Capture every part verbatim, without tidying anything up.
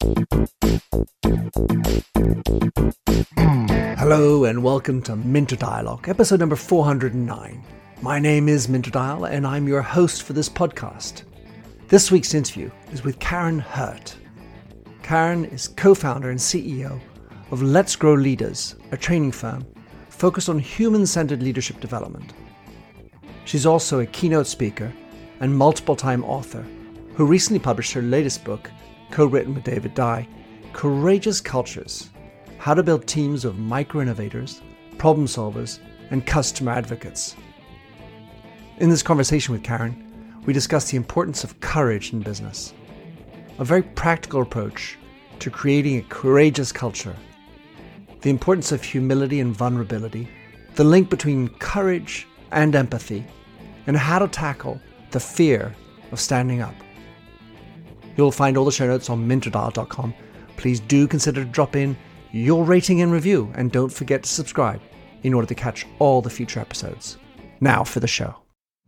Hello and welcome to Minter Dialogue, episode number four hundred nine. My name is Minter Dial and I'm your host for this podcast. This week's interview is with Karen Hurt. Karen is co-founder and C E O of Let's Grow Leaders, a training firm focused on human-centered leadership development. She's also a keynote speaker and multiple-time author who recently published her latest book, co-written with David Dye, Courageous Cultures: How to Build Teams of Micro-Innovators, Problem Solvers, and Customer Advocates. In this conversation with Karen, we discuss the importance of courage in business, a very practical approach to creating a courageous culture, the importance of humility and vulnerability, the link between courage and empathy, and how to tackle the fear of standing up. You'll find all the show notes on minter dial dot com. Please do consider to drop in your rating and review, and don't forget to subscribe in order to catch all the future episodes. Now for the show.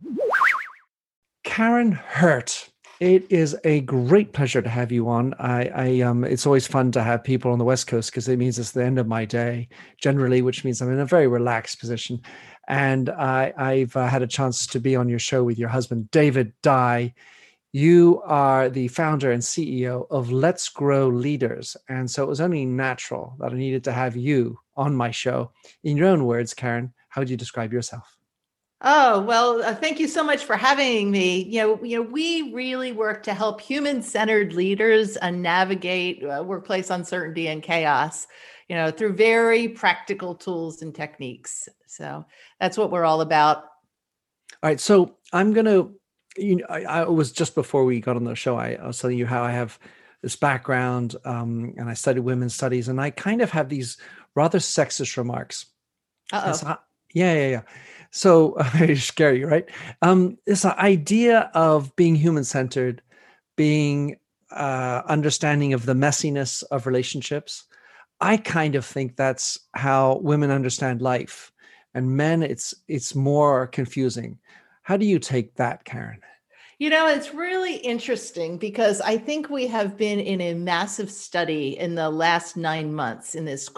Karen Hurt, it is a great pleasure to have you on. I, I um, it's always fun to have people on the West Coast because it means it's the end of my day generally, which means I'm in a very relaxed position. And I, I've uh, had a chance to be on your show with your husband, David Dye. You are the founder and C E O of Let's Grow Leaders. And so it was only natural that I needed to have you on my show. In your own words, Karen, how would you describe yourself? Oh, well, uh, thank you so much for having me. You know, you know, we really work to help human-centered leaders uh, navigate uh, workplace uncertainty and chaos, you know, through very practical tools and techniques. So that's what we're all about. All right. So I'm going to, you know, I, I was just before we got on the show, I, I was telling you how I have this background um, and I studied women's studies, and I kind of have these rather sexist remarks. Uh-oh. So, yeah, yeah, yeah. So uh, scary, right? Um, this idea of being human-centered, being uh, understanding of the messiness of relationships. I kind of think that's how women understand life, and men, it's it's more confusing. How do you take that, Karen? You know, it's really interesting because I think we have been in a massive study in the last nine months in this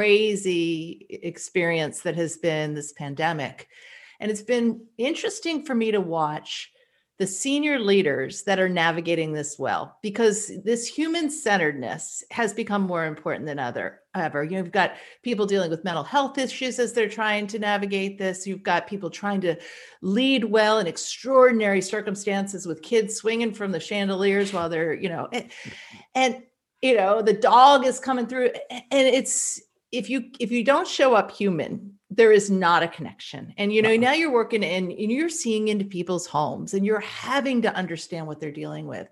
crazy experience that has been this pandemic. And it's been interesting for me to watch the senior leaders that are navigating this well, because this human-centeredness has become more important than other ever. You know, you've got people dealing with mental health issues as they're trying to navigate this. You've got people trying to lead well in extraordinary circumstances with kids swinging from the chandeliers while they're, you know, and, and you know, the dog is coming through. And it's, if you if you don't show up human, there is not a connection. And, you know, uh-huh. now you're working in, and you're seeing into people's homes and you're having to understand what they're dealing with.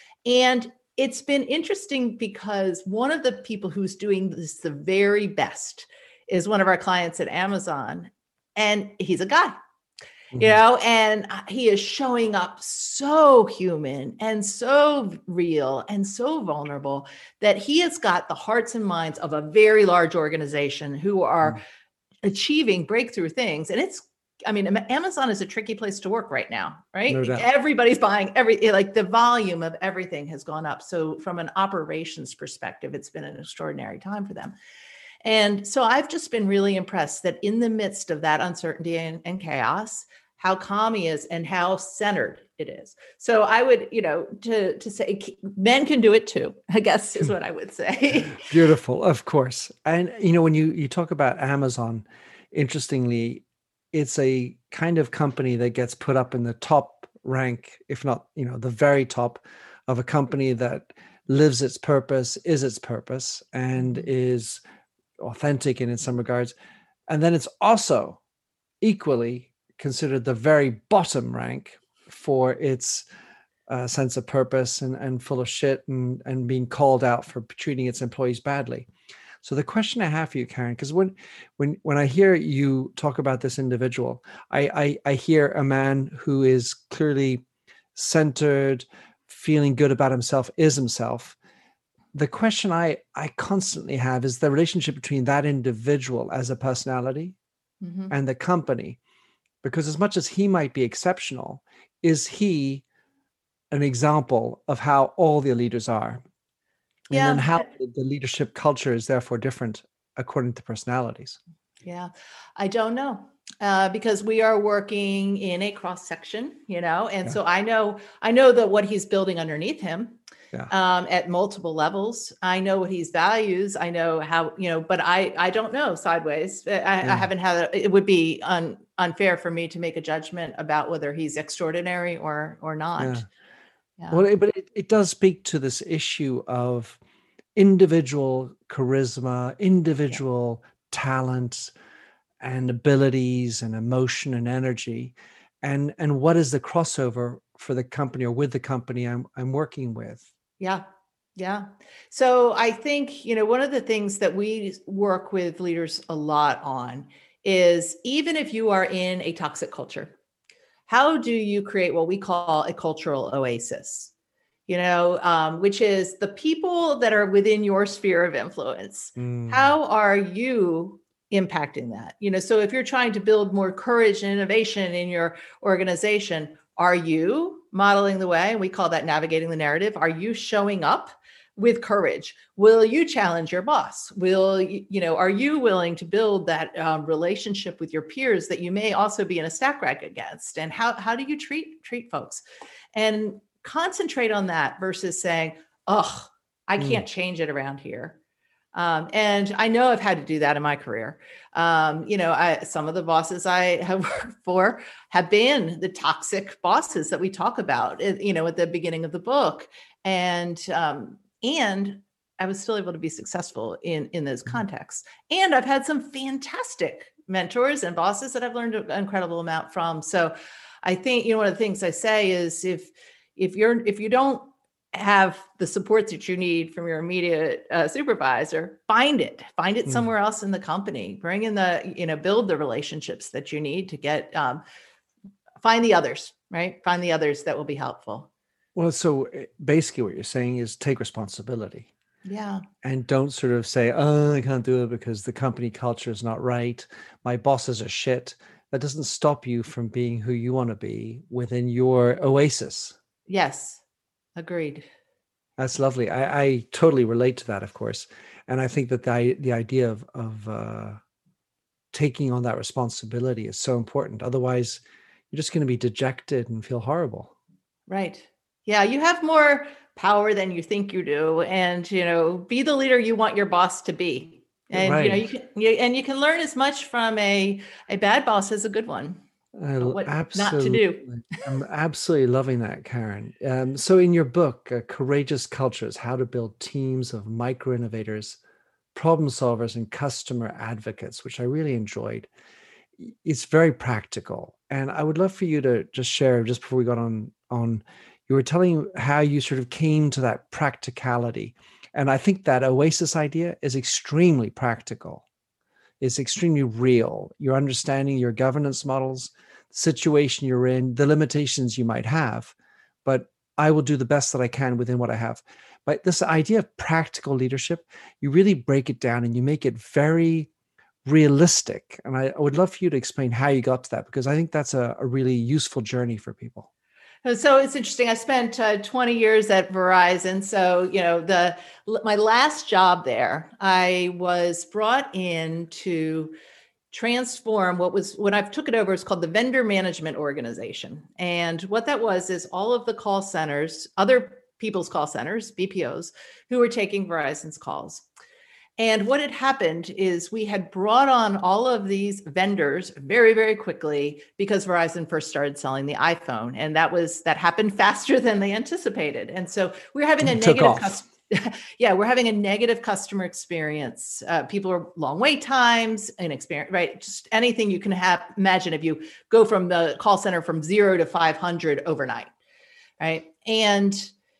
And it's been interesting because one of the people who's doing this the very best is one of our clients at Amazon, and he's a guy, mm-hmm. you know, and he is showing up so human and so real and so vulnerable that he has got the hearts and minds of a very large organization who are mm-hmm. achieving breakthrough things. And it's, I mean, Amazon is a tricky place to work right now, right? No doubt. Everybody's buying every, like the volume of everything has gone up. So from an operations perspective, it's been an extraordinary time for them. And so I've just been really impressed that in the midst of that uncertainty and, and chaos, how calm he is and how centered it is. So I would, you know, to, to say men can do it too, I guess is what I would say. Beautiful, of course. And, you know, when you, you talk about Amazon, interestingly, it's a kind of company that gets put up in the top rank, if not, you know, the very top of a company that lives its purpose, is its purpose, and is authentic in, in some regards. And then it's also equally considered the very bottom rank for its uh, sense of purpose and, and full of shit and, and being called out for treating its employees badly. So the question I have for you, Karen, because when when when I hear you talk about this individual, I, I I hear a man who is clearly centered, feeling good about himself, is himself. The question I I constantly have is the relationship between that individual as a personality mm-hmm. and the company. Because as much as he might be exceptional, is he an example of how all the leaders are? And then Yeah. how the the leadership culture is therefore different according to personalities. Yeah, I don't know. Uh, because we are working in a cross section, you know, and Yeah. so I know I know that what he's building underneath him Yeah. um, at multiple levels. I know what he values. I know how, you know, but I I don't know sideways. I, I Yeah. haven't had. A, it would be un, unfair for me to make a judgment about whether he's extraordinary or or not. Yeah. Yeah. Well, it, but it, it does speak to this issue of individual charisma, Yeah. individual talents and abilities and emotion and energy. And and what is the crossover for the company or with the company I'm I'm working with? Yeah. Yeah. So I think, you know, one of the things that we work with leaders a lot on is even if you are in a toxic culture, how do you create what we call a cultural oasis? You know, um, which is the people that are within your sphere of influence. Mm, How are you impacting that? You know, so if you're trying to build more courage and innovation in your organization, are you modeling the way? And we call that navigating the narrative. Are you showing up with courage? Will you challenge your boss? Will you, you know, are you willing to build that um, relationship with your peers that you may also be in a stack rank against? And how, how do you treat, treat folks? And concentrate on that versus saying, oh, I mm, can't change it around here. Um, and I know I've had to do that in my career. Um, you know, I, some of the bosses I have worked for have been the toxic bosses that we talk about, eh, you know, at the beginning of the book. And, um, and I was still able to be successful in, in those mm. contexts. And I've had some fantastic mentors and bosses that I've learned an incredible amount from. So I think, you know, one of the things I say is if, if you're, if you don't have the support that you need from your immediate uh, supervisor, find it, find it Mm. somewhere else in the company, bring in the, you know, build the relationships that you need to get, um, find the others, right? Find the others that will be helpful. Well, so eh, basically what you're saying is take responsibility Yeah. and don't sort of say, oh, I can't do it because the company culture is not right. My bosses are shit. That doesn't stop you from being who you want to be within your oasis. Yes. Agreed. That's lovely. I, I totally relate to that, of course. And I think that the, the idea of, of uh, taking on that responsibility is so important. Otherwise, you're just going to be dejected and feel horrible. Right. Yeah. You have more power than you think you do. And, you know, be the leader you want your boss to be. And, you know, Right. you can, you, and you can learn as much from a, a bad boss as a good one. I Uh, l- what not to absolutely, do. I'm absolutely loving that, Karen. Um, so, in your book, uh, Courageous Cultures: How to Build Teams of Micro Innovators, Problem Solvers, and Customer Advocates, which I really enjoyed, y- it's very practical, and I would love for you to just share just before we got on on. You were telling how you sort of came to that practicality, and I think that Oasis idea is extremely practical. It's extremely real. You're understanding your governance models, the situation you're in, the limitations you might have, but I will do the best that I can within what I have. But this idea of practical leadership, you really break it down and you make it very realistic. And I, I would love for you to explain how you got to that, because I think that's a, a really useful journey for people. Uh, So it's interesting. I spent uh, twenty years at Verizon. So, you know, the my last job there, I was brought in to transform what was when I took it over, it's called the Vendor Management Organization. And what that was is all of the call centers, other people's call centers, B P Os, who were taking Verizon's calls. And what had happened is we had brought on all of these vendors very, very quickly because Verizon first started selling the iPhone. And that was that happened faster than they anticipated. And so we're having a It took negative off. customer. Yeah, we're having a negative customer experience. Uh, people are long wait times and experience, right? Just anything you can have imagine if you go from the call center from zero to five hundred overnight, right? And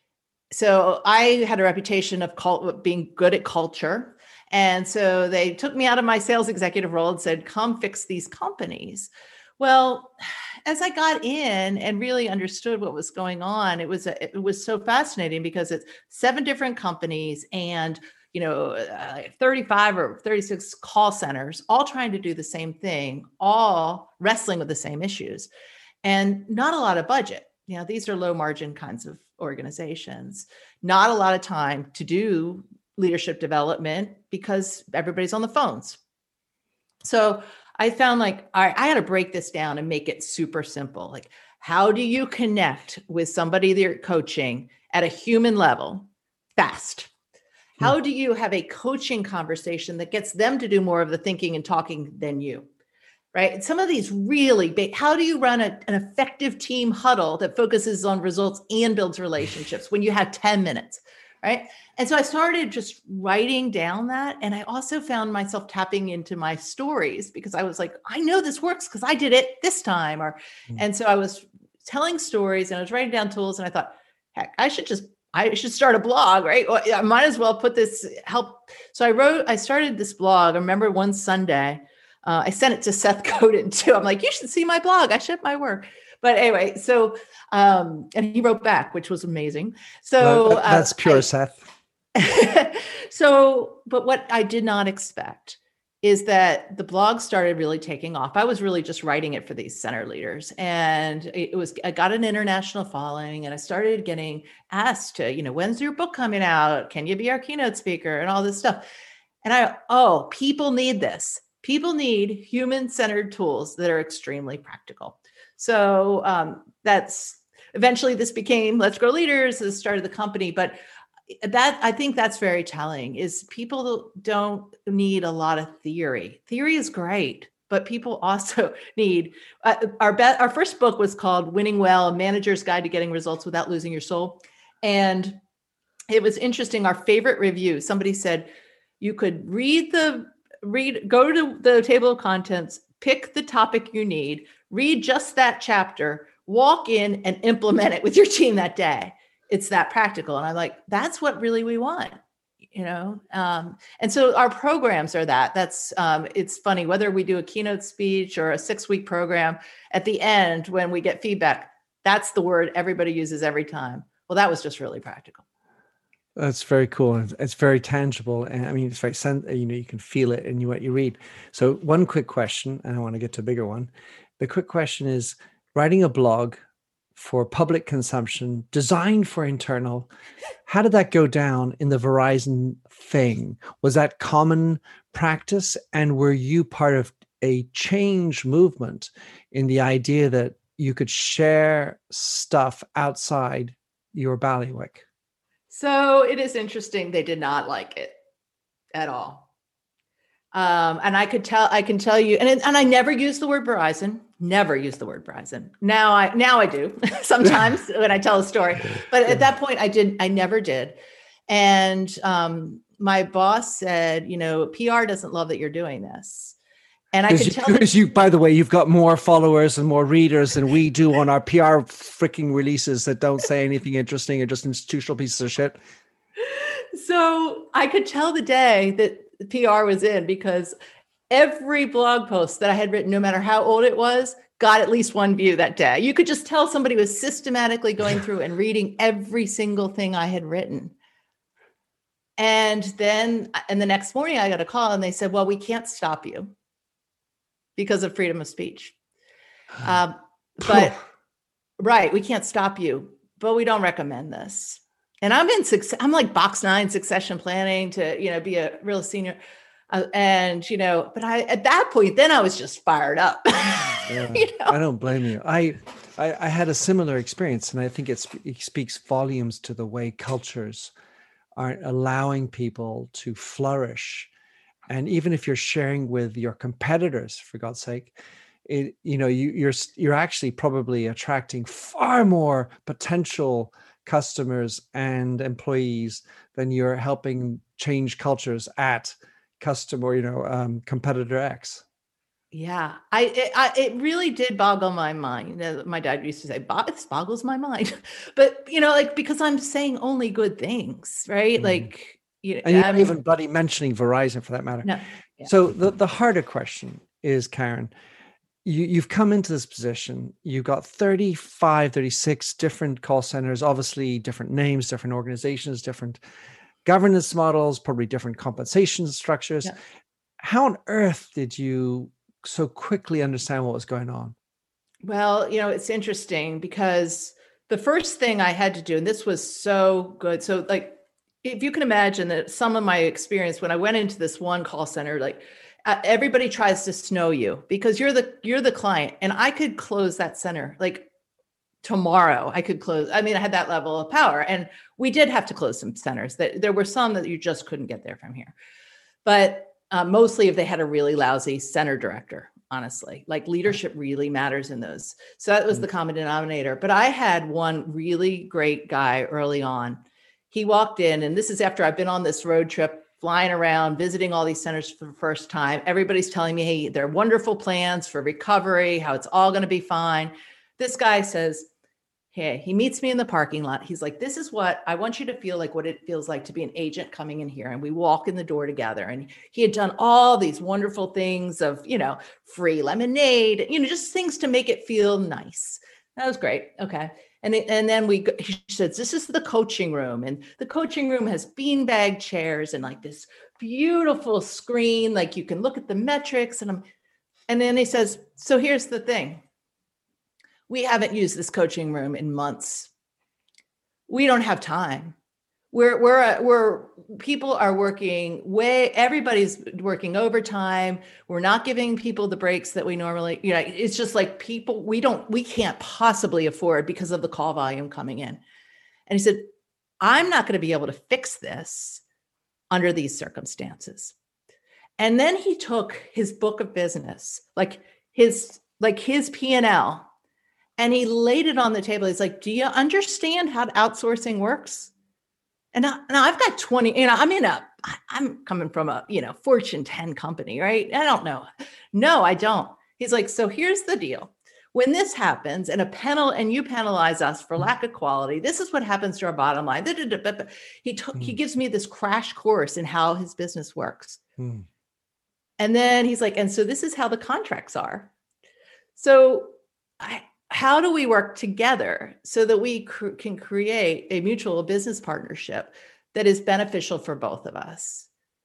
so I had a reputation of cult, being good at culture. And so they took me out of my sales executive role and said, come fix these companies. Well, as I got in and really understood what was going on, it was a, it was so fascinating because it's seven different companies and you know uh, thirty-five or thirty-six call centers all trying to do the same thing, all wrestling with the same issues and not a lot of budget. You know, these are low margin kinds of organizations, not a lot of time to do leadership development because everybody's on the phones. So I found like, all right, I got to break this down and make it super simple. Like, how do you connect with somebody that you're coaching at a human level fast? How do you have a coaching conversation that gets them to do more of the thinking and talking than you? Right? Some of these really big, how do you run a, an effective team huddle that focuses on results and builds relationships when you have ten minutes, right? And so I started just writing down that. And I also found myself tapping into my stories because I was like, I know this works because I did it this time. Or, mm. and so I was telling stories and I was writing down tools and I thought, heck, I should just I should start a blog, right? Well, I might as well put this help. So I wrote, I started this blog. I remember one Sunday, uh, I sent it to Seth Godin too. I'm like, you should see my blog. I ship my work. But anyway, so, um, and he wrote back, which was amazing. So well, that, that's uh, pure I, Seth. So, but what I did not expect is that the blog started really taking off. I was really just writing it for these center leaders. And it was, I got an international following and I started getting asked to, you know, when's your book coming out? Can you be our keynote speaker and all this stuff? And I, oh, people need this. People need human-centered tools that are extremely practical. So um, that's eventually this became Let's Grow Leaders, the start of the company. But that, I think that's very telling, is people don't need a lot of theory. Theory is great, but people also need, uh, our be- our first book was called Winning Well, A Manager's Guide to Getting Results Without Losing Your Soul. And it was interesting. Our favorite review, somebody said, you could read the, read, go to the table of contents, pick the topic you need, read just that chapter, walk in and implement it with your team that day. It's that practical. And I'm like, that's what really we want, you know? Um, and so our programs are that. That's, um, it's funny, whether we do a keynote speech or a six week program, at the end, when we get feedback, that's the word everybody uses every time. Well, that was just really practical. That's very cool. It's very tangible. And I mean, it's very, you know, you can feel it in what you read. So one quick question, and I want to get to a bigger one. The quick question is, writing a blog for public consumption, designed for internal, how did that go down in the Verizon thing? Was that common practice? And were you part of a change movement in the idea that you could share stuff outside your bailiwick? So it is interesting. They did not like it at all. Um, and I could tell, I can tell you, and it, and I never use the word Verizon, never use the word Verizon. Now I, now I do sometimes when I tell a story, but at that point I did, I never did. And, um, my boss said, you know, P R doesn't love that you're doing this. And I could you, tell because you, by the way, you've got more followers and more readers than we do on our P R freaking releases that don't say anything interesting or just institutional pieces of shit. So I could tell the day that P R was in, because every blog post that I had written, no matter how old it was, got at least one view that day. You could just tell somebody was systematically going through and reading every single thing I had written. And then, and the next morning I got a call and they said, well, we can't stop you because of freedom of speech. Um, but right, we can't stop you, but we don't recommend this. And I'm in success. I'm like box nine succession planning to, you know, be a real senior. Uh, and, you know, but I, at that point, then I was just fired up. Yeah, you know? I don't blame you. I, I, I had a similar experience, and I think it's, it speaks volumes to the way cultures are allowing people to flourish. And even if you're sharing with your competitors, for God's sake, it, you know, you, you're, you're actually probably attracting far more potential customers and employees than you're helping change cultures at customer, you know, um, competitor X. Yeah, I it, I it really did boggle my mind. My dad used to say, "It boggles my mind," but you know, like, because I'm saying only good things, right? Mm-hmm. Like, you know, and you're I'm, not even bloody mentioning Verizon for that matter. No. Yeah. So the the harder question is, Karen, you, you've come into this position, you've got thirty-five, thirty-six different call centers, obviously different names, different organizations, different governance models, probably different compensation structures. Yeah. How on earth did you so quickly understand what was going on? Well, you know, it's interesting because the first thing I had to do, and this was so good. So like, if you can imagine that some of my experience when I went into this one call center, like uh, everybody tries to snow you because you're the, you're the client, and I could close that center like tomorrow. I could close. I mean, I had that level of power, and we did have to close some centers. That there were some that you just couldn't get there from here, but uh, mostly if they had a really lousy center director. Honestly, like leadership really matters in those. So that was the common denominator. But I had one really great guy early on. He walked in, and this is after I've been on this road trip, flying around, visiting all these centers for the first time. Everybody's telling me, hey, they're wonderful plans for recovery, how it's all going to be fine. This guy says, hey, he meets me in the parking lot. He's like, this is what I want you to feel like, what it feels like to be an agent coming in here. And we walk in the door together. And he had done all these wonderful things of, you know, free lemonade, you know, just things to make it feel nice. That was great. Okay. And, and then we, he says, this is the coaching room. And the coaching room has beanbag chairs and like this beautiful screen. Like you can look at the metrics. And I'm, and then he says, so here's the thing. We haven't used this coaching room in months. We don't have time. We're, we're, we're, people are working way, everybody's working overtime. We're not giving people the breaks that we normally, you know, it's just like people, we don't, we can't possibly afford because of the call volume coming in. And he said, I'm not going to be able to fix this under these circumstances. And then he took his book of business, like his, like his P and L, and he laid it on the table. He's like, do you understand how outsourcing works? And now, now I've got twenty, you know, I'm in a, I'm coming from a, you know, Fortune ten company, right? I don't know. No, I don't. He's like, so here's the deal. When this happens and a penal and you penalize us for lack of quality, this is what happens to our bottom line. He took, mm. he gives me this crash course in how his business works. Mm. And then he's like, and so this is how the contracts are. So I, how do we work together so that we cr- can create a mutual business partnership that is beneficial for both of us?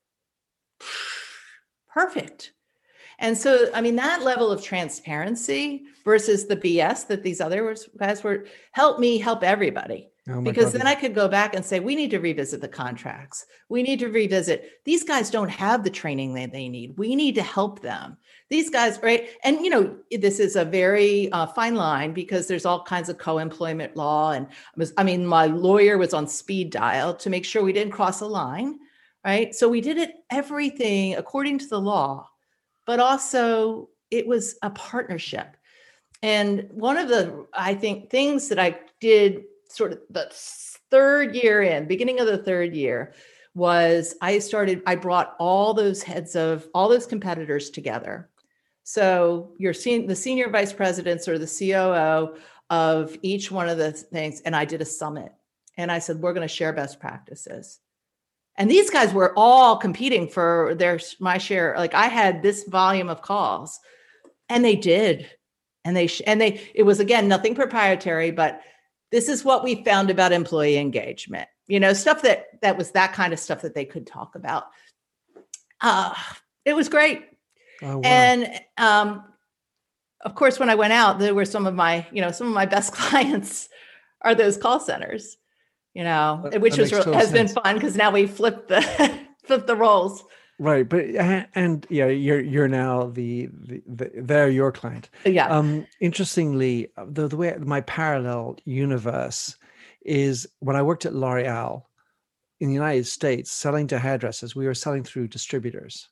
Perfect. And so, I mean, that level of transparency versus the B S that these other guys were, help me help everybody. Oh because God. Then I could go back and say, we need to revisit the contracts. We need to revisit. These guys don't have the training that they need. We need to help them. These guys, right? And, you know, this is a very uh, fine line because there's all kinds of co-employment law. And I mean, my lawyer was on speed dial to make sure we didn't cross a line, right? So we did it everything according to the law, but also it was a partnership. And one of the, I think, things that I did sort of the third year in, beginning of the third year, was I started, I brought all those heads of all those competitors together. So you're seeing the senior vice presidents or the C O O of each one of the things. And I did a summit and I said, we're going to share best practices. And these guys were all competing for their, my share. Like I had this volume of calls and they did. And they, and they, it was, again, nothing proprietary, but this is what we found about employee engagement, you know, stuff that, that was that kind of stuff that they could talk about. Uh, it was great. Oh, wow. And, um, of course, when I went out, there were some of my, you know, some of my best clients are those call centers, you know, that, which that was, has sense. been fun because now we flipped the, flipped the roles. Right. But, and yeah, you're, you're now the, the, the they're your client. Yeah. Um, interestingly, the, the way my parallel universe is when I worked at L'Oreal in the United States, selling to hairdressers, we were selling through distributors.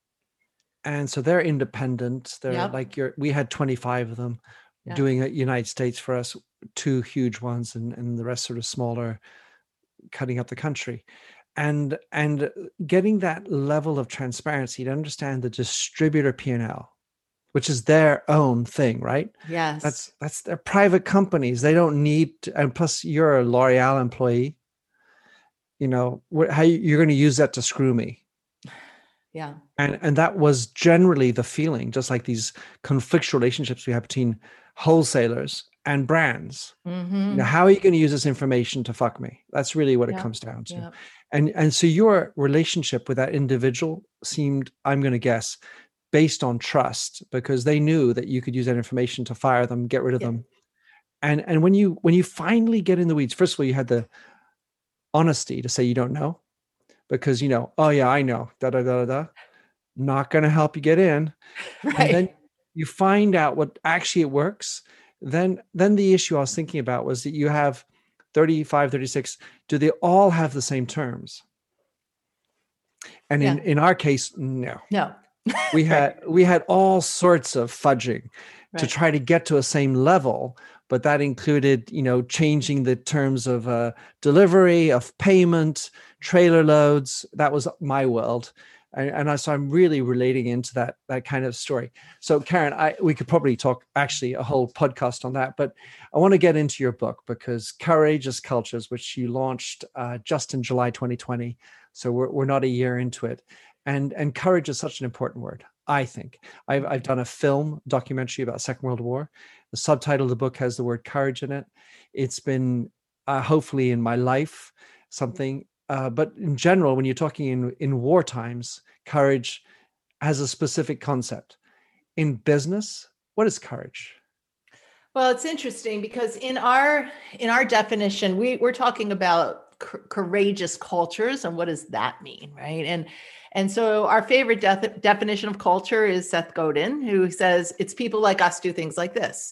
And so they're independent. They're yep. like your, we had twenty-five of them yep. doing it United States for us, two huge ones and, and the rest sort of smaller, cutting up the country. And and getting that level of transparency to understand the distributor P and L, which is their own thing, right? Yes. That's that's their private companies. They don't need to, and plus you're a L'Oreal employee. You know, how you're going to use that to screw me. Yeah. And and that was generally the feeling, just like these conflictual relationships we have between wholesalers and brands. Mm-hmm. You know, how are you going to use this information to fuck me? That's really what yeah. it comes down to. Yeah. And and so your relationship with that individual seemed, I'm going to guess, based on trust, because they knew that you could use that information to fire them, get rid of yeah. them. And and when you when you finally get in the weeds, first of all, you had the honesty to say you don't know, because you know, oh yeah, I know, da da da da da. Not going to help you get in. And then Right. you find out what actually it works. Then then the issue I was thinking about was that you have thirty-five, thirty-six. Do they all have the same terms? And in Yeah. in our case, no. No. We Right. had we had all sorts of fudging to Right. try to get to a same level, but that included, you know, changing the terms of uh, delivery, of payment, trailer loads. That was my world, and, and I, so I'm really relating into that that kind of story. So, Karen, I we could probably talk actually a whole podcast on that, but I want to get into your book, because Courageous Cultures, which you launched uh, just in July twenty twenty, so we're we're not a year into it. And, and courage is such an important word, I think. I've, I've done a film documentary about Second World War. The subtitle of the book has the word courage in it. It's been uh, hopefully in my life something, uh, but in general, when you're talking in, in war times, courage has a specific concept. In business, what is courage? Well, it's interesting because in our in our definition, we we're talking about c- courageous cultures, and what does that mean, right? And and so our favorite def- definition of culture is Seth Godin, who says it's people like us do things like this.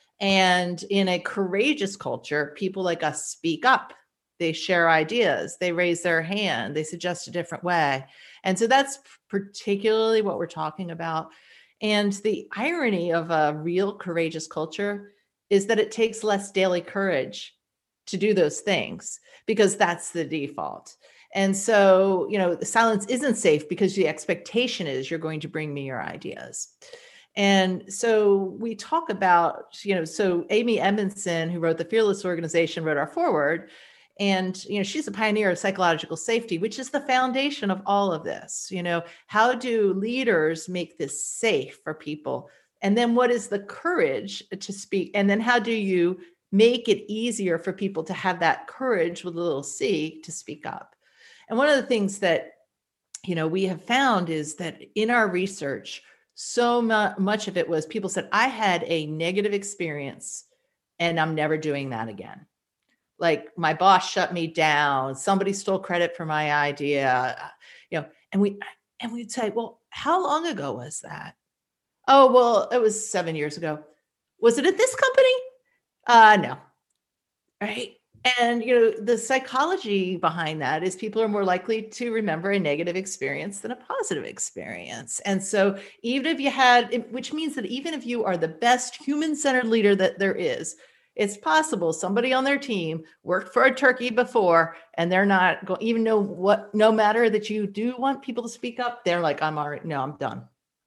And in a courageous culture, people like us speak up. They share ideas, they raise their hand, they suggest a different way. And so that's particularly what we're talking about. And the irony of a real courageous culture is that it takes less daily courage to do those things, because that's the default. And so, you know, the silence isn't safe because the expectation is you're going to bring me your ideas. And so we talk about, you know, so Amy Edmondson, who wrote the Fearless Organization, wrote our foreword. And, you know, she's a pioneer of psychological safety, which is the foundation of all of this. You know, how do leaders make this safe for people? And then what is the courage to speak? And then how do you make it easier for people to have that courage with a little c to speak up? And one of the things that, you know, we have found is that in our research, so mu- much of it was people said, I had a negative experience and I'm never doing that again. Like my boss shut me down, somebody stole credit for my idea, uh, you know, and we and we'd say, well, how long ago was that? Oh, well, it was seven years ago. Was it at this company? Uh, no. Right. And, you know, the psychology behind that is people are more likely to remember a negative experience than a positive experience. And so, even if you had, which means that even if you are the best human centered leader that there is, it's possible somebody on their team worked for a turkey before and they're not going, even know what, no matter that you do want people to speak up, they're like, I'm already, no, I'm done.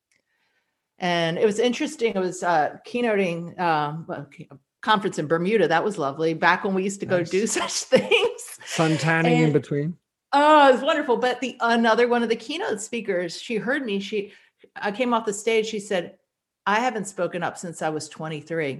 And it was interesting. It was uh, keynoting um, well, conference in Bermuda. That was lovely. Back when we used to go do Nice. such things. Sun tanning in And between. oh, it was wonderful. But the another one of the keynote speakers, she heard me. She, I came off the stage. She said, "I haven't spoken up since I was twenty-three.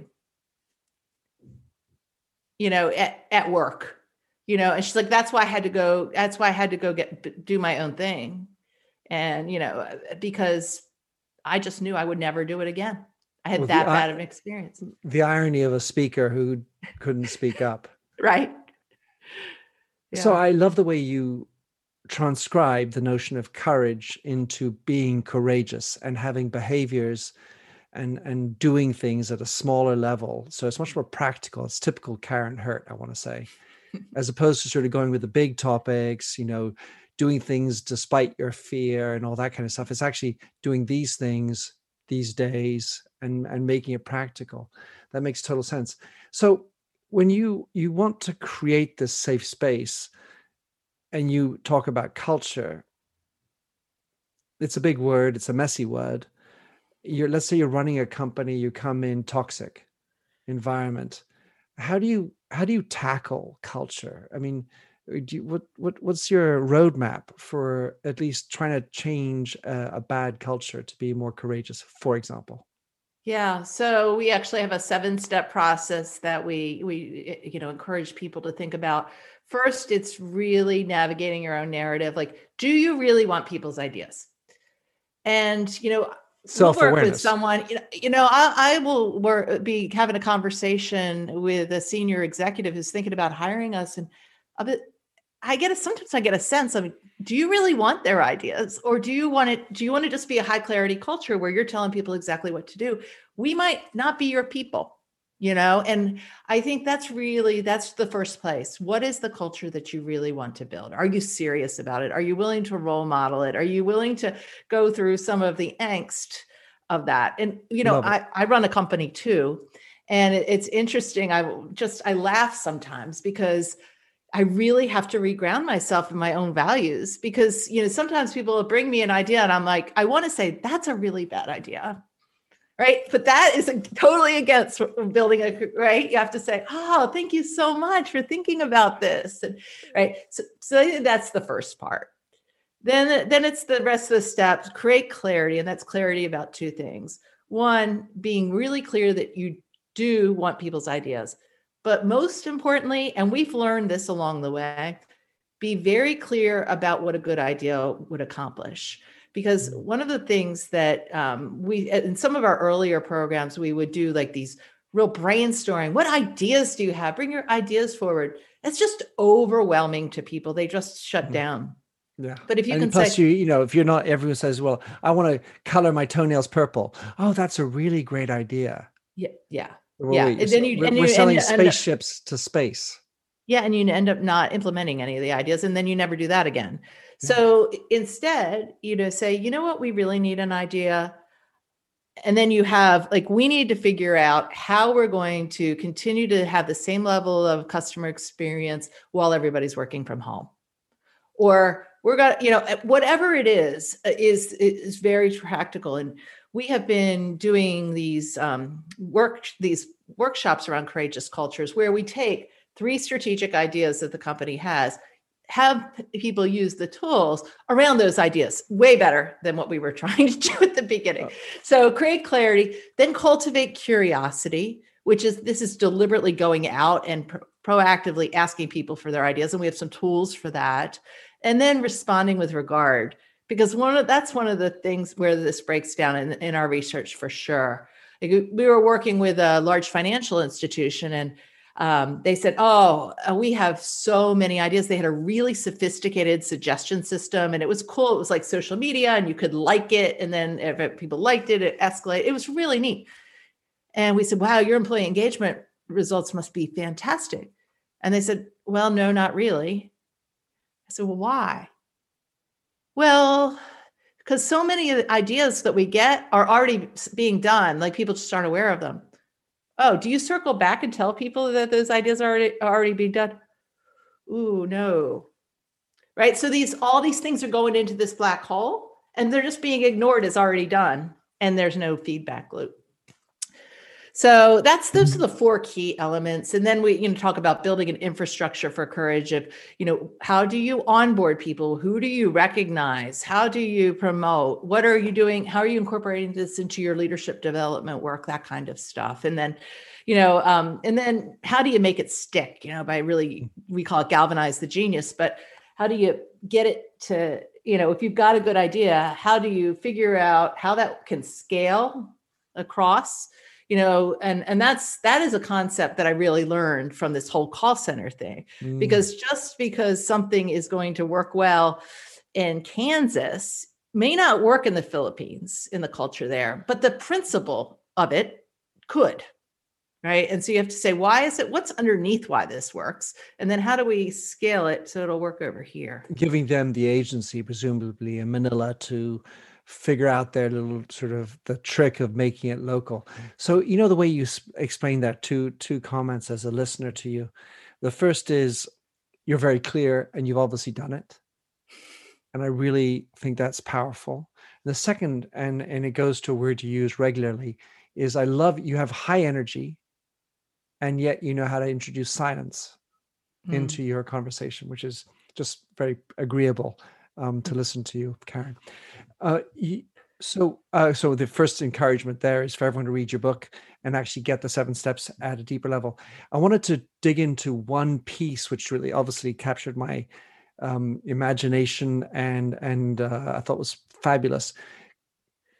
You know, at at work. You know," and she's like, "That's why I had to go. That's why I had to go get do my own thing." And you know, because I just knew I would never do it again. I had Well, the that i- bad of an experience. the irony of a speaker who couldn't speak up. Right. So Yeah. I love the way you transcribe the notion of courage into being courageous and having behaviors and and doing things at a smaller level. So it's much more practical. It's typical Karen Hurt, I want to say, as opposed to sort of going with the big topics, you know, doing things despite your fear and all that kind of stuff. It's actually doing these things these days and and making it practical. That makes total sense. So when you you want to create this safe space and you talk about culture, it's a big word, it's a messy word. You're, let's say you're running a company, you come in toxic environment. How do you how do you tackle culture? I mean, uh, do you, what what what's your roadmap for at least trying to change a, a bad culture to be more courageous, for example? Yeah. So we actually have a seven step process that we we eh, you know encourage people to think about. First, it's really navigating your own narrative. Like, do you really want people's ideas? And, you know, we'll work with Self-awareness. someone, you know, you know I, I will work, be having a conversation with a senior executive who's thinking about hiring us. And a bit, I get a, sometimes I get a sense of, do you really want their ideas, or do you want it? Do you want to just be a high clarity culture where you're telling people exactly what to do? We might not be your people, you know? And I think that's really, that's the first place. What is the culture that you really want to build? Are you serious about it? Are you willing to role model it? Are you willing to go through some of the angst of that? And, you know, Love it. I, I run a company too. And it, it's interesting. I just, I laugh sometimes because I really have to reground myself in my own values, because, you know, sometimes people will bring me an idea and I'm like, I want to say that's a really bad idea. Right. But that is totally against building a, right. You have to say, oh, thank you so much for thinking about this. And, right. So, so I think that's the first part. Then, then it's the rest of the steps, create clarity. And that's clarity about two things. One, being really clear that you do want people's ideas. But most importantly, and we've learned this along the way, be very clear about what a good idea would accomplish. Because one of the things that um, we, in some of our earlier programs, we would do like these real brainstorming. What ideas do you have? Bring your ideas forward. It's just overwhelming to people. They just shut mm-hmm. down. Yeah. But if you and can plus say, you, you know, if you're not, everyone says, well, I want to color my toenails purple. Oh, that's a really great idea. Yeah. Yeah. Well, yeah. wait, And so then you, we're, and we're you, selling and, spaceships and, to space. Yeah. And you end up not implementing any of the ideas, and then you never do that again. So instead, you know, say, you know what, we really need an idea. And then you have like, we need to figure out how we're going to continue to have the same level of customer experience while everybody's working from home. Or we're going to, you know, whatever it is, is, is very practical. And we have been doing these um, work, these workshops around courageous cultures, where we take three strategic ideas that the company has, have people use the tools around those ideas, way better than what we were trying to do at the beginning. Oh. So create clarity, then cultivate curiosity, which is, this is deliberately going out and pro- proactively asking people for their ideas. And we have some tools for that. And then responding with regard, because one of, that's one of the things where this breaks down in, in our research for sure. Like, we were working with a large financial institution, and Um, they said, oh, we have so many ideas. They had a really sophisticated suggestion system, and it was cool. It was like social media, and you could like it. And then if people liked it, it escalated. It was really neat. And we said, wow, your employee engagement results must be fantastic. And they said, well, no, not really. I said, well, why? Well, because so many of the ideas that we get are already being done. Like, people just aren't aware of them. Oh, do you circle back and tell people that those ideas are already, are already being done? Ooh, no. Right. So these, all these things are going into this black hole, and they're just being ignored as already done. And there's no feedback loop. So that's, those are the four key elements. And then we, you know, talk about building an infrastructure for courage of, you know, how do you onboard people? Who do you recognize? How do you promote? What are you doing? How are you incorporating this into your leadership development work? That kind of stuff. And then, you know, um, and then how do you make it stick, you know, by really, we call it galvanize the genius, but how do you get it to, you know, if you've got a good idea, how do you figure out how that can scale across? You know, and, and that's, that is a concept that I really learned from this whole call center thing, mm. because just because something is going to work well in Kansas may not work in the Philippines, in the culture there, but the principle of it could, right? And so you have to say, why is it, what's underneath why this works? And then how do we scale it so it'll work over here? Giving them the agency, presumably in Manila, to figure out their little sort of the trick of making it local. So, you know, the way you explain that, two, two comments as a listener to you. The first is, you're very clear and you've obviously done it. And I really think that's powerful. And the second, and, and it goes to a word you use regularly, is I love, you have high energy, and yet you know how to introduce silence mm. into your conversation, which is just very agreeable um, to listen to you, Karen. Uh, so, uh, so the first encouragement there is for everyone to read your book and actually get the seven steps at a deeper level. I wanted to dig into one piece, which really obviously captured my um, imagination and and uh, I thought was fabulous.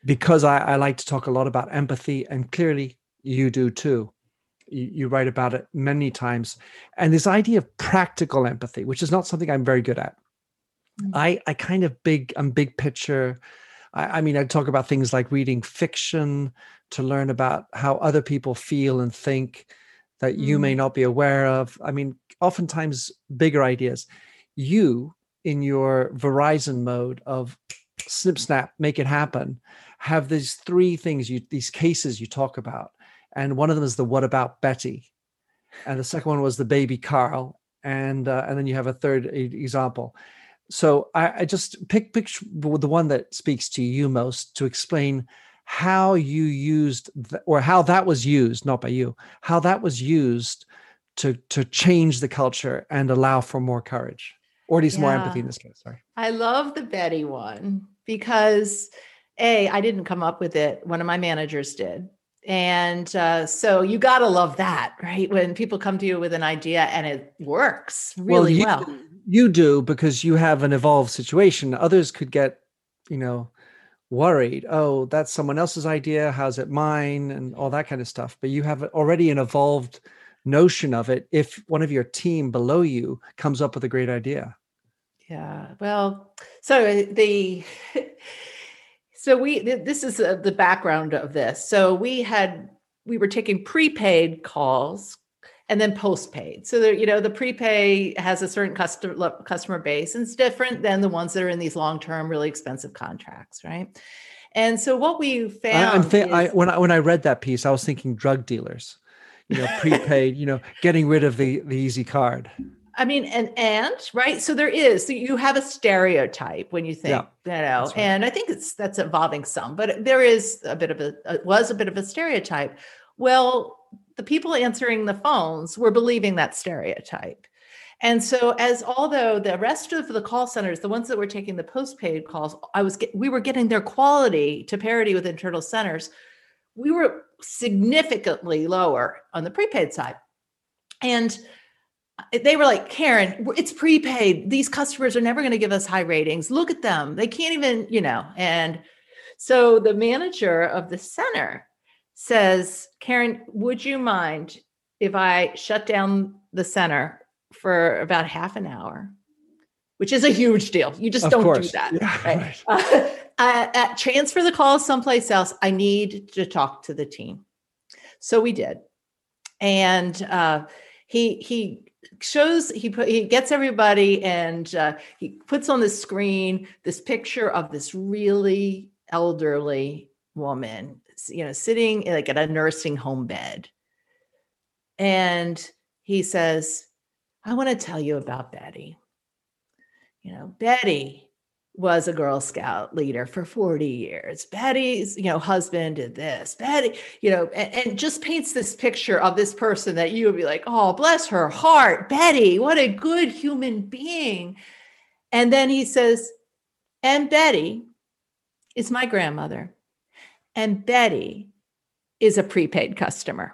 because I, I like to talk a lot about empathy, and clearly you do too. You, you write about it many times. And this idea of practical empathy, which is not something I'm very good at. Mm. I, I kind of big, I'm big picture. I, I mean, I talk about things like reading fiction to learn about how other people feel and think that you mm. may not be aware of. I mean, oftentimes bigger ideas. You, in your Verizon mode of snip, snap, make it happen, have these three things, you these cases you talk about. And one of them is the what about Betty? And the second one was the baby Carl. And uh, and then you have a third example. So I, I just pick, pick the one that speaks to you most to explain how you used, th- or how that was used, not by you, how that was used to, to change the culture and allow for more courage, or at least yeah. more empathy in this case. Sorry. I love the Betty one because A, I didn't come up with it. One of my managers did. And uh, so you got to love that, right? When people come to you with an idea and it works really well. You, well. you do, because you have an evolved situation. Others could get, you know, worried. Oh, that's someone else's idea. How's it mine? And all that kind of stuff. But you have already an evolved notion of it if one of your team below you comes up with a great idea. Yeah. Well, so the... So we, this is uh, the background of this. So we had, we were taking prepaid calls and then postpaid. So there, you know, the prepay has a certain customer customer base, and it's different than the ones that are in these long-term, really expensive contracts, right? And so what we found, I, th- is, I, when I when I read that piece, I was thinking drug dealers, you know, prepaid, you know, getting rid of the the easy card. I mean, and, and, right. So there is, so you have a stereotype when you think, yeah, you know, right. And I think it's, that's evolving some, but there is a bit of a, it was a bit of a stereotype. Well, the people answering the phones were believing that stereotype. And so as, although the rest of the call centers, the ones that were taking the postpaid calls, I was, get, we were getting their quality to parity with internal centers. We were significantly lower on the prepaid side. And they were like, Karen, it's prepaid. These customers are never going to give us high ratings. Look at them. They can't even, you know. And so the manager of the center says, Karen, would you mind if I shut down the center for about half an hour? Which is a huge deal. You just of don't course. do that. Yeah, right? Right. Uh, uh, uh, transfer the call someplace else. I need to talk to the team. So we did. And uh, he, he, shows he put he gets everybody, and uh, he puts on the screen this picture of this really elderly woman, you know, sitting like at a nursing home bed. And he says, I want to tell you about Betty. You know, Betty was a Girl Scout leader for forty years. Betty's, you know, husband did this. Betty, you know, and, and just paints this picture of this person that you would be like, oh, bless her heart, Betty, what a good human being. And then he says, and Betty is my grandmother. And Betty is a prepaid customer.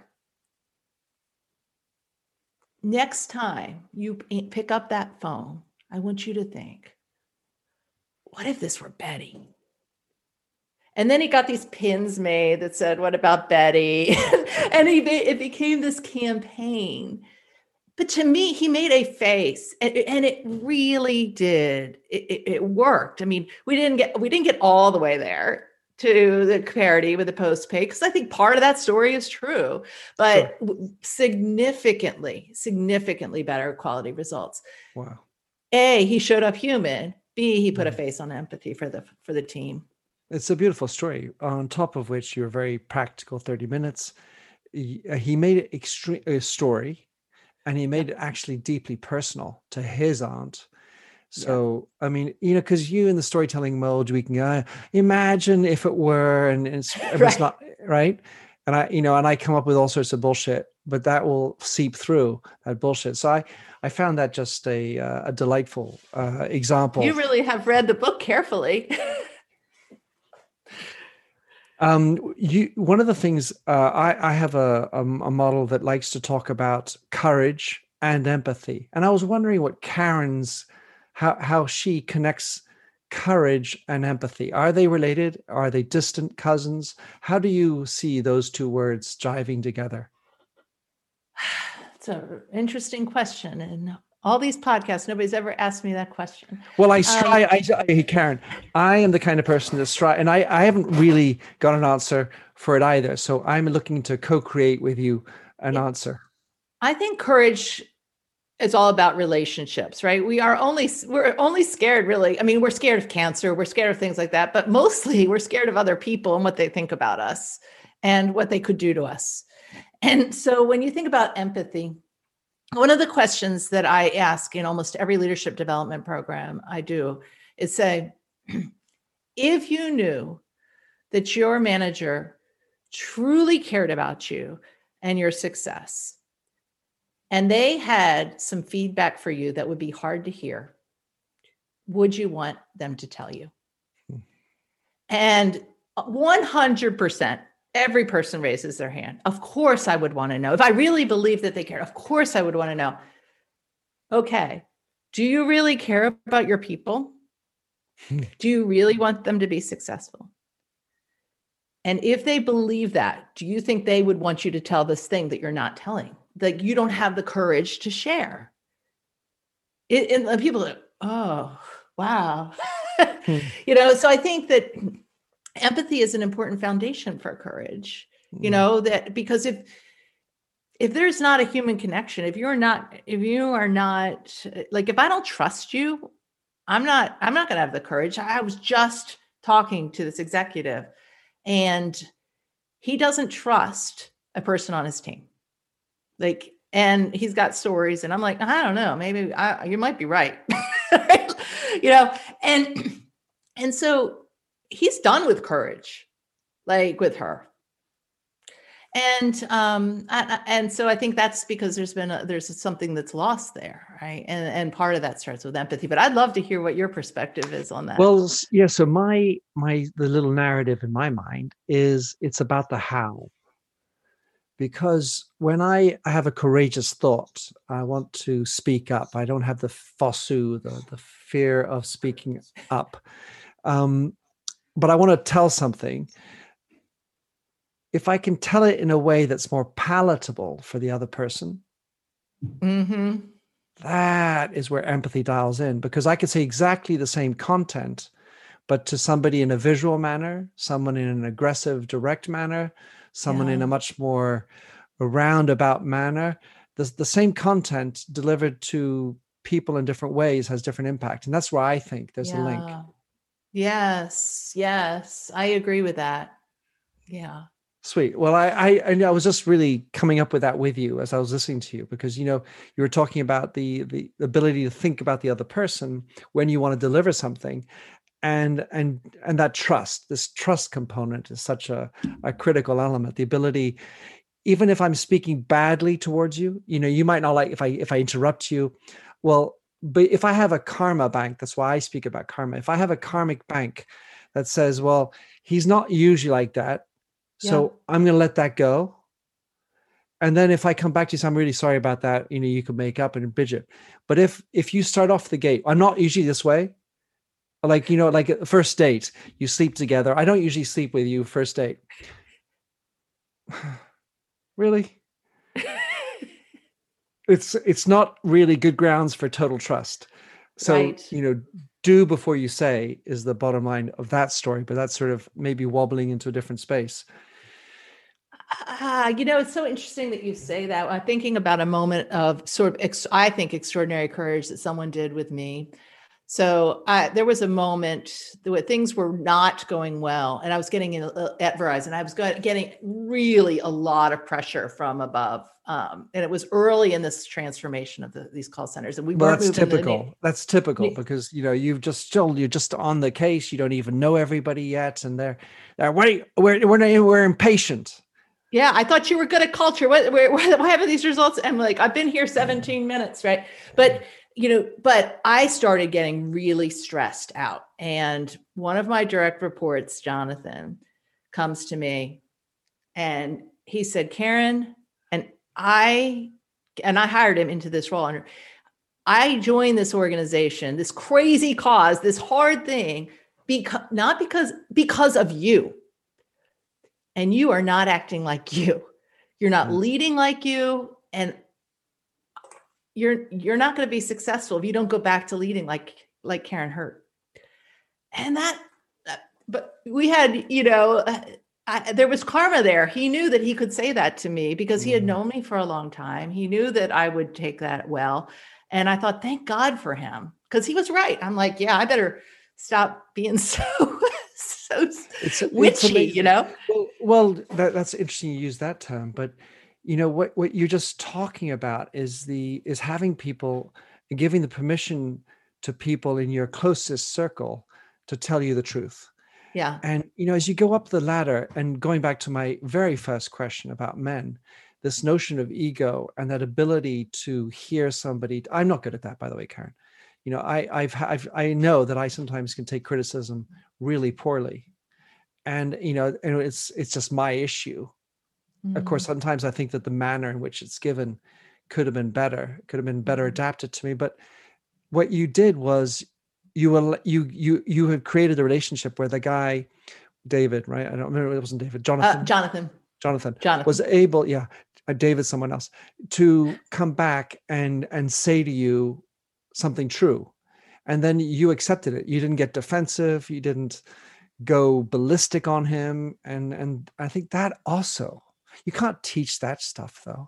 Next time you pick up that phone, I want you to think, what if this were Betty? And then he got these pins made that said, what about Betty? And he, it became this campaign. But to me, he made a face, and, and it really did. It, it, it worked. I mean, we didn't get we didn't get all the way there to the parity with the postpaid, because I think part of that story is true, but sure. significantly, significantly better quality results. Wow. A, he showed up human. B, he put a face on empathy for the for the team. It's a beautiful story. On top of which, you're very practical. thirty minutes. He, he made it extreme a story, and he made yeah. it actually deeply personal to his aunt. So yeah. I mean, you know, because you in the storytelling mode, we can uh, imagine if it were, and, and it's, right. it's not right. And I, you know, and I come up with all sorts of bullshit, but that will seep through that bullshit. So I, I found that just a uh, a delightful uh, example. You really have read the book carefully. um, you one of the things uh, I I have a, a a model that likes to talk about courage and empathy, and I was wondering what Karen's how how she connects courage and empathy? Are they related? Are they distant cousins? How do you see those two words jiving together? It's an interesting question. And all these podcasts, nobody's ever asked me that question. Well, I Um, try, I, I, Karen, I am the kind of person that's try, and I, I haven't really got an answer for it either. So I'm looking to co-create with you an answer. I think courage is all about relationships, right? We are only, we're only scared really. I mean, we're scared of cancer, we're scared of things like that, but mostly we're scared of other people and what they think about us and what they could do to us. And so when you think about empathy, one of the questions that I ask in almost every leadership development program I do is say, if you knew that your manager truly cared about you and your success, and they had some feedback for you that would be hard to hear, would you want them to tell you? Hmm. And one hundred percent, every person raises their hand. Of course, I would want to know. If I really believe that they care, of course, I would want to know. Okay, do you really care about your people? Do you really want them to be successful? And if they believe that, do you think they would want you to tell this thing that you're not telling? Like you don't have the courage to share. It, and people are, oh, wow. Hmm. You know, so I think that empathy is an important foundation for courage, you know, that because if, if there's not a human connection, if you're not, if you are not, like, if I don't trust you, I'm not, I'm not going to have the courage. I was just talking to this executive and he doesn't trust a person on his team. Like, and he's got stories and I'm like, I don't know, maybe I, you might be right. You know, and, and so he's done with courage, like with her. And, um, I, and so I think that's because there's been, a, there's something that's lost there. Right. And, and part of that starts with empathy, but I'd love to hear what your perspective is on that. Well, yeah. So my, my, the little narrative in my mind is it's about the how. Because when I, I have a courageous thought, I want to speak up. I don't have the fosu, the, the fear of speaking up. Um, but I want to tell something. If I can tell it in a way that's more palatable for the other person, mm-hmm. that is where empathy dials in. Because I could say exactly the same content, but to somebody in a visual manner, someone in an aggressive, direct manner, someone yeah. in a much more roundabout manner, the, the same content delivered to people in different ways has different impact. And that's where I think there's yeah. a link. Yes. Yes. I agree with that. Yeah. Sweet. Well, I, I, I was just really coming up with that with you as I was listening to you, because, you know, you were talking about the, the ability to think about the other person when you want to deliver something. And and and that trust, this trust component is such a, a critical element. The ability, even if I'm speaking badly towards you, you know, you might not like if I if I interrupt you. Well, but if I have a karma bank, that's why I speak about karma. If I have a karmic bank that says, well, he's not usually like that, so yeah. I'm going to let that go. And then if I come back to you, so I'm really sorry about that. You know, you can make up and bridge it. But if if you start off the gate, I'm not usually this way. Like, you know, like a first date, you sleep together. I don't usually sleep with you first date. Really? it's it's not really good grounds for total trust. So, right. you know, do before you say is the bottom line of that story, but that's sort of maybe wobbling into a different space. Ah, uh, you know, it's so interesting that you say that. I'm thinking about a moment of sort of, ex- I think, extraordinary courage that someone did with me. So uh, there was a moment where things were not going well, and I was getting in uh, at Verizon. I was getting really a lot of pressure from above, um, and it was early in this transformation of the, these call centers. And we well, weren't that's moving typical. The, that's typical because you know you've just still you're just on the case. You don't even know everybody yet, and they're, they're wait, we're we're we're impatient. Yeah, I thought you were good at culture. What, where, why haven't these results? I'm like, I've been here seventeen minutes, right? But you know, but I started getting really stressed out. And one of my direct reports, Jonathan, comes to me and he said, Karen, and I, and I hired him into this role. And I joined this organization, this crazy cause, this hard thing, because not because because of you. And you are not acting like you. You're not Yeah. leading like you, and you're you're not going to be successful if you don't go back to leading like like Karen Hurt. And that, but we had, you know, I, there was karma there. He knew that he could say that to me because he had Mm. known me for a long time. He knew that I would take that well. And I thought, thank God for him, because he was right. I'm like, yeah, I better stop being so, so It's it's witchy, amazing. you know? Well, well that, that's interesting you use that term, but you know what what you're just talking about is the is having people, giving the permission to people in your closest circle to tell you the truth. Yeah. And you know, as you go up the ladder, and going back to my very first question about men, this notion of ego and that ability to hear somebody. I'm not good at that, by the way, Karen. You know, I I've, I've I know that I sometimes can take criticism really poorly, and you know, and it's it's just my issue. Of course, Mm. sometimes I think that the manner in which it's given could have been better, could have been better Mhm. adapted to me. But what you did was you will you you you have created a relationship where the guy, David, right? I don't remember, it wasn't David, Uh, Jonathan. Jonathan, Jonathan was Jonathan. able, yeah, uh, David, someone else, to come back and and say to you something true, and then you accepted it. You didn't get defensive. You didn't go ballistic on him, and and I think that also, you can't teach that stuff though.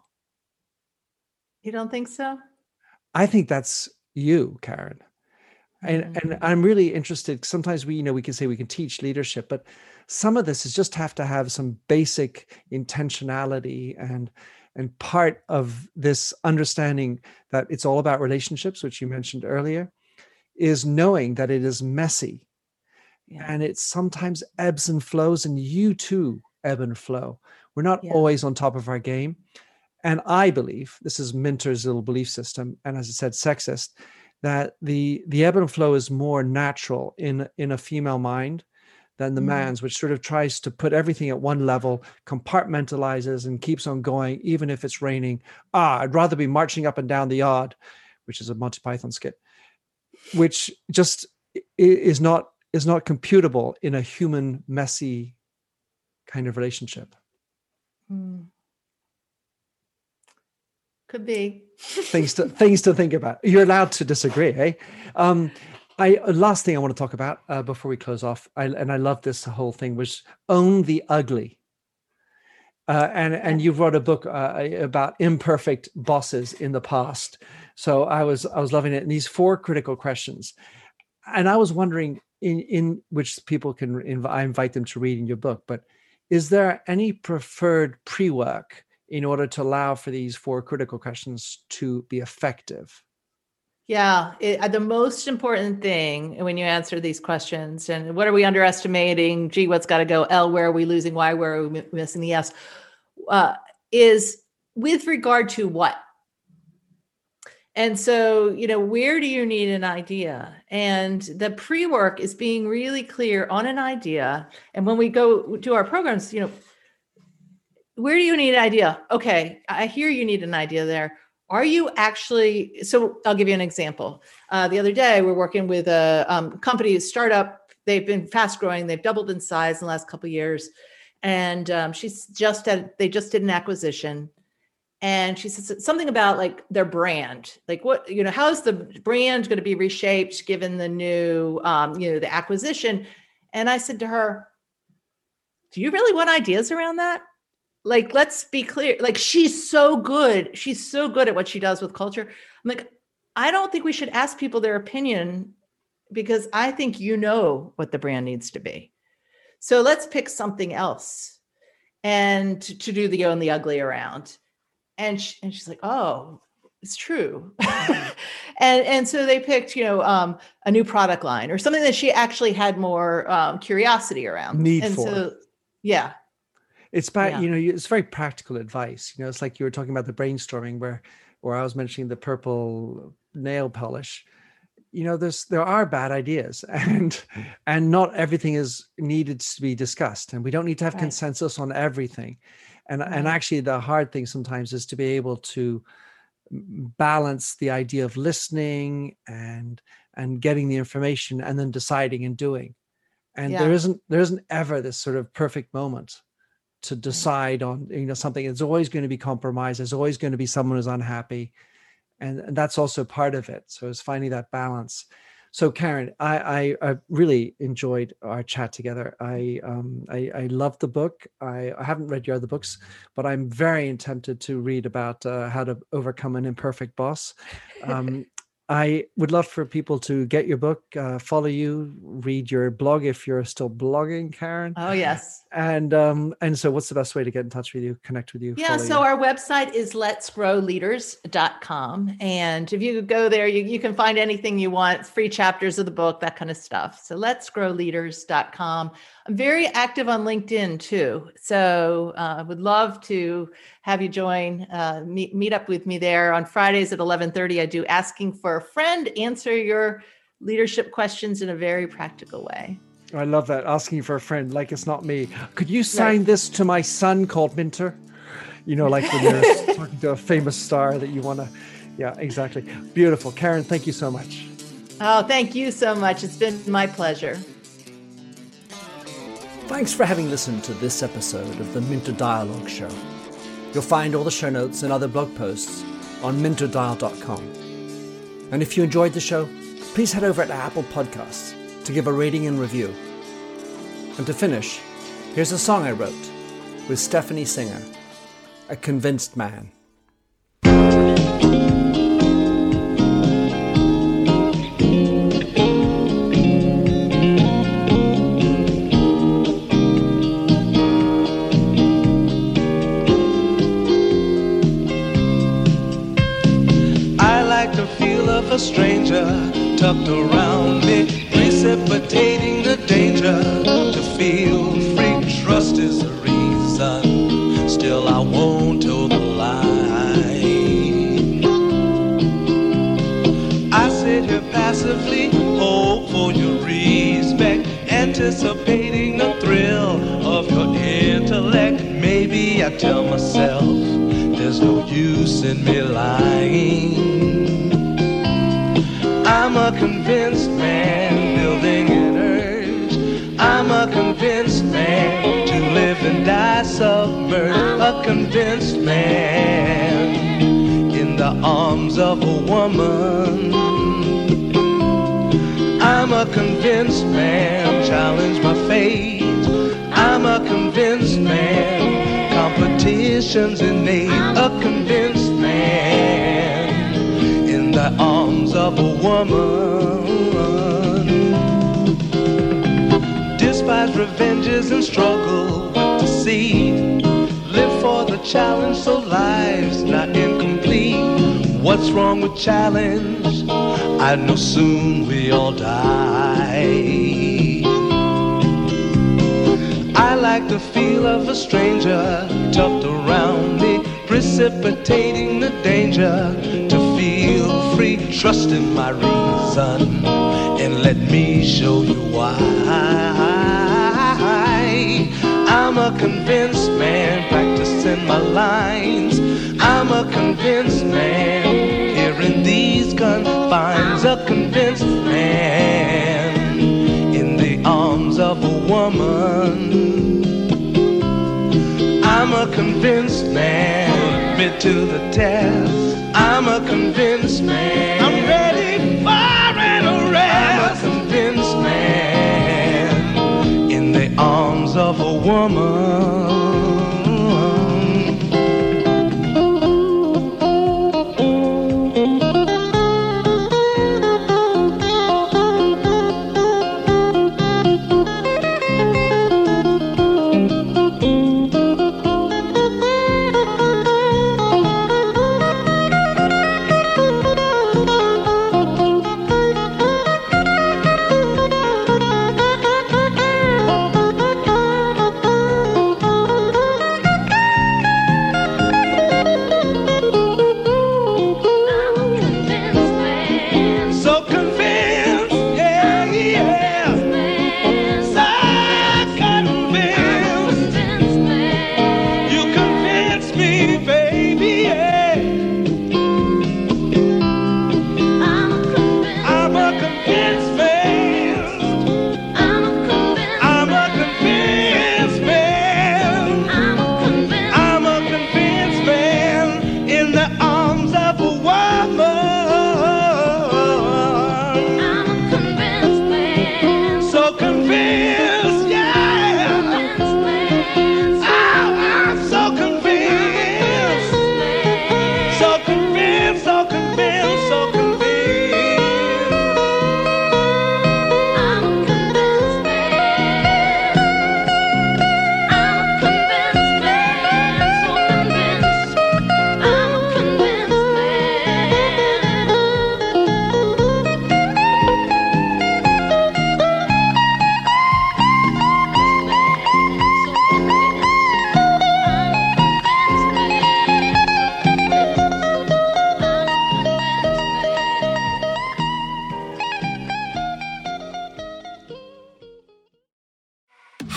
You don't think so? I think that's you, Karen. And Mm. and I'm really interested. Sometimes we, you know, we can say we can teach leadership, but some of this is just have to have some basic intentionality, and and part of this understanding that it's all about relationships, which you mentioned earlier, is knowing that it is messy, Yeah. and it sometimes ebbs and flows, and you too ebb and flow. We're not Yeah. always on top of our game. And I believe, this is Minter's little belief system, and as I said, sexist, that the the ebb and flow is more natural in in a female mind than the Mm. man's, which sort of tries to put everything at one level, compartmentalizes, and keeps on going, even if it's raining. Ah, I'd rather be marching up and down the yard, which is a Monty Python skit, which just i- is not is not computable in a human, messy kind of relationship. Mm. Could be. things to things to think about. You're allowed to disagree, eh? Um, I last thing I want to talk about uh, before we close off, I, and I love this whole thing, was own the ugly. Uh, and and you wrote a book uh, about imperfect bosses in the past. So I was I was loving it. And these four critical questions, and I was wondering in in which people can inv- I invite them to read in your book. But is there any preferred pre-work in order to allow for these four critical questions to be effective? Yeah, it, uh, the most important thing when you answer these questions, and what are we underestimating? Gee, what's got to go? L, where are we losing? Y, where are we missing the S? Uh, is with regard to what? And so, you know, where do you need an idea? And the pre-work is being really clear on an idea. And when we go do our programs, you know, where do you need an idea? Okay, I hear you need an idea there. Are you actually, so I'll give you an example. Uh, the other day, we're working with a um, company, a startup. They've been fast growing. They've doubled in size in the last couple of years. And um, she's just had, they just did an acquisition. And she says something about like their brand, like what, you know, how is the brand going to be reshaped given the new, um, you know, the acquisition? And I said to her, do you really want ideas around that? Like, let's be clear. Like, she's so good. She's so good at what she does with culture. I'm like, I don't think we should ask people their opinion because I think you know what the brand needs to be. So let's pick something else and to, to do the own the ugly around. And she, and she's like, oh, it's true. and and so they picked, you know, um, a new product line or something that she actually had more um, curiosity around. Need and for. so, yeah. It's about, Yeah. you know, it's very practical advice. You know, it's like you were talking about the brainstorming where, where I was mentioning the purple nail polish. You know, there's, there are bad ideas, and, and not everything is needed to be discussed. And we don't need to have Right. consensus on everything. And, and Right. actually the hard thing sometimes is to be able to balance the idea of listening and and getting the information and then deciding and doing. And yeah. there isn't there isn't ever this sort of perfect moment to decide on, you know, something. It's always going to be compromised. There's always going to be someone who's unhappy. And, and that's also part of it. So it's finding that balance. So Karen, I, I, I really enjoyed our chat together. I um I, I loved the book. I, I haven't read your other books, but I'm very tempted to read about uh, how to overcome an imperfect boss. Um, I would love for people to get your book, uh, follow you, read your blog if you're still blogging, Karen. Oh, yes. And um, and so what's the best way to get in touch with you, connect with you? Yeah, so you? our website is lets grow leaders dot com. And if you go there, you, you can find anything you want, free chapters of the book, that kind of stuff. So lets grow leaders dot com. I'm very active on LinkedIn too. So I uh, would love to have you join, uh, meet, meet up with me there on Fridays at eleven thirty. I do Asking for a Friend, answer your leadership questions in a very practical way. I love that. Asking for a friend, like it's not me. Could you sign right. this to my son called Minter? You know, like when you're talking to a famous star that you want to. Yeah, exactly. Beautiful. Karen, thank you so much. Oh, thank you so much. It's been my pleasure. Thanks for having listened to this episode of the Minter Dialogue Show. You'll find all the show notes and other blog posts on minter dial dot com. And if you enjoyed the show, please head over to Apple Podcasts to give a rating and review. And to finish, here's a song I wrote with Stephanie Singer, A Convinced Man. A stranger tucked around me, precipitating the danger. To feel free, trust is the reason. Still I won't toe the line. I sit here passively, hope for your respect, anticipating the thrill of your intellect. Maybe I tell myself there's no use in me lying. I'm a convinced man, building an urge. I'm a convinced man, to live and die submerged. A convinced man, in the arms of a woman. I'm a convinced man, challenge my fate. I'm a convinced man, competition's innate. A convinced man, in the arms of a woman. Despise revenges and struggle with deceit. Live for the challenge so life's not incomplete. What's wrong with challenge? I know soon we all die. I like the feel of a stranger tucked around me, precipitating the danger. To feel free, trust in my reason, and let me show you why. I'm a convinced man, practicing my lines. I'm a convinced man, here in these confines. A convinced man, in the arms of a woman. I'm a convinced man, admit to the test. I'm a convinced man, I'm ready for an arrest. I'm a convinced man, in the arms of a woman.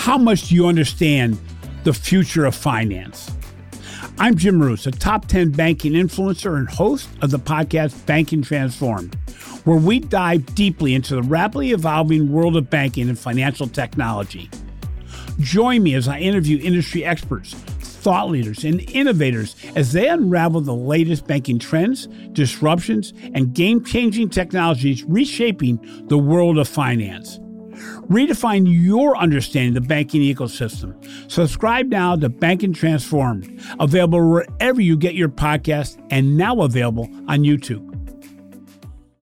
how much do you understand the future of finance? I'm Jim Marous, a top ten banking influencer and host of the podcast Banking Transformed, where we dive deeply into the rapidly evolving world of banking and financial technology. Join me as I interview industry experts, thought leaders, and innovators as they unravel the latest banking trends, disruptions, and game-changing technologies reshaping the world of finance. Redefine your understanding of the banking ecosystem. Subscribe now to Banking Transformed, available wherever you get your podcast and now available on YouTube.